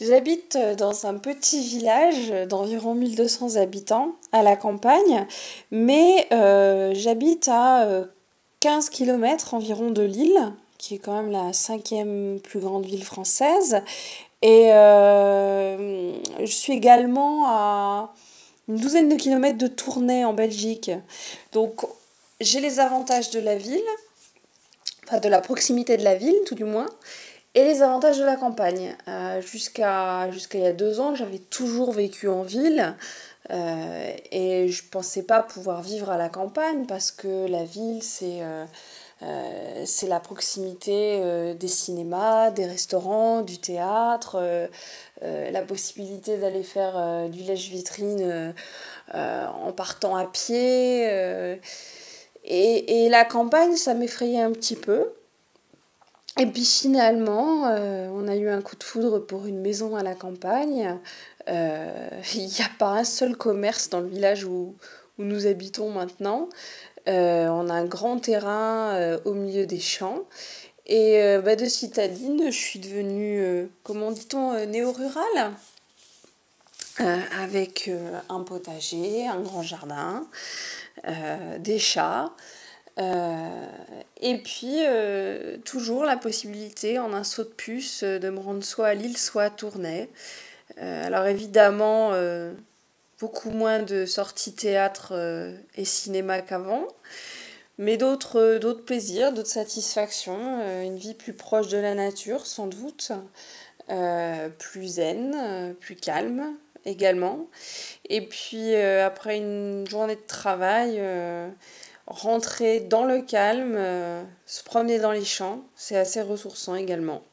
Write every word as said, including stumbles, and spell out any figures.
J'habite dans un petit village d'environ mille deux cents habitants à la campagne, mais euh, j'habite à euh, quinze kilomètres environ de Lille, qui est quand même la cinquième plus grande ville française. Et euh, je suis également à une douzaine de kilomètres de Tournai en Belgique. Donc j'ai les avantages de la ville, enfin de la proximité de la ville tout du moins, et les avantages de la campagne. Euh, jusqu'à jusqu'à il y a deux ans, j'avais toujours vécu en ville euh, et je pensais pas pouvoir vivre à la campagne parce que la ville, c'est euh, euh, c'est la proximité euh, des cinémas, des restaurants, du théâtre, euh, euh, la possibilité d'aller faire euh, du lèche-vitrine euh, euh, en partant à pied. Euh, et, et la campagne, ça m'effrayait un petit peu. Et puis finalement, euh, on a eu un coup de foudre pour une maison à la campagne. Euh, Il n'y a pas un seul commerce dans le village où, où nous habitons maintenant. Euh, on a un grand terrain euh, au milieu des champs. Et euh, bah, de citadine, je suis devenue, euh, comment dit-on, euh, néo-rurale, euh, avec euh, un potager, un grand jardin, euh, des chats. Euh, et puis, euh, toujours la possibilité, en un saut de puce, euh, de me rendre soit à Lille, soit à Tournai. Euh, alors évidemment, euh, beaucoup moins de sorties théâtre euh, et cinéma qu'avant, mais d'autres euh, d'autres plaisirs, d'autres satisfactions, euh, une vie plus proche de la nature, sans doute, euh, plus zen, euh, plus calme également. Et puis, euh, après une journée de travail, euh, rentrer dans le calme, euh, se promener dans les champs, c'est assez ressourçant également.